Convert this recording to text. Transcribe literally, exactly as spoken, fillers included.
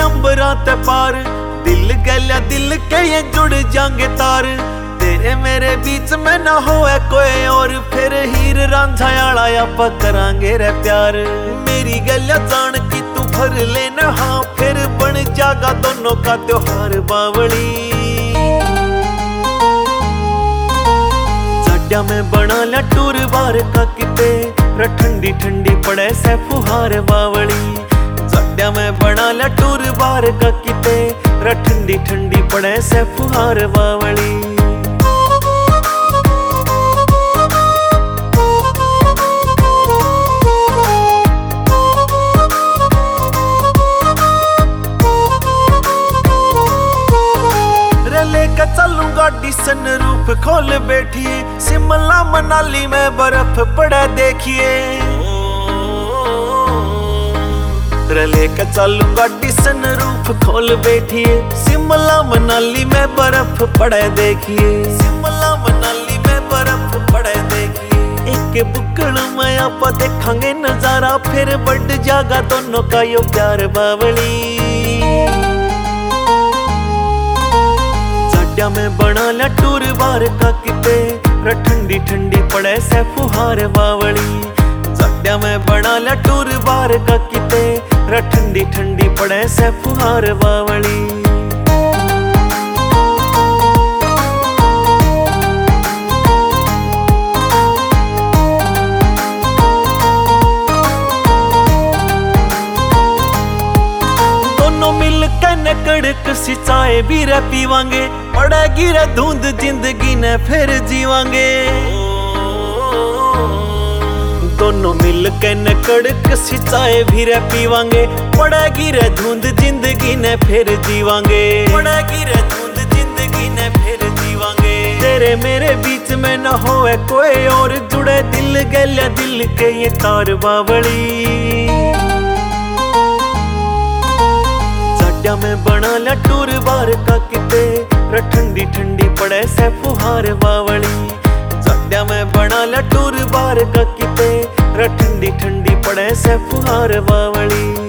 अंबरा ते पार, दिल गलिया दिल के ये जुड़ जाएंगे तार। तेरे मेरे बीच में ना होए कोई और, फिर हीर रांझा आला आप करांगे रे प्यार। मेरी गलिया जान की तू भर लेना, हाँ फिर बन जागा दोनों का त्योहार बावली। साड्या में बना लिया टूर बार का किते, ठंडी ठंडी पड़े से फुहार बावली। साड्या में बना लिया टूर बार का किते, ठंडी ठंडी पड़े से फुहार बावली। लेकर चलूं गाड़ी सनरूफ खोल बैठिए, शिमला मनाली में बर्फ पड़ा देखिए। लेकर चलूं गाड़ी सनरूफ खोल बैठिए, शिमला मनाली में बर्फ पड़ा देखिए। शिमला मनाली में बर्फ पड़ा देखिए। एक बुक्कड़ में आप देखांगे नजारा, फिर बढ़ जागा दोनों का यो प्यार बावली। साड्या में बना लिया टूर बार का किते, ठंडी ठंडी पड़े से फुहार बावली। साड्या में बना लिया टूर बार का किते, ठंडी ठंडी पड़े से फुहार बावली। कड़क सी चाय भी रे पीवांगे, पड़ेगी रे धुंध जिंदगी ने फिर जीवांगे। दोनों मिल के न कड़क सी चाय भी रे पीवांगे, पड़ेगी रे धुंध जिंदगी ने फिर जीवांगे। पड़ेगी रे धुंध जिंदगी ने फिर जीवांगे। तेरे मेरे बीच में न होए कोई और, जुड़े दिल गलिया दिल के ये तार बावली। साड्या में बना लिया टूर बार का किते, ठंडी ठंडी पड़े से फुहार बावली। साड्या में बना लिया टूर बार का किते, ठंडी ठंडी पड़े से फुहार बावली।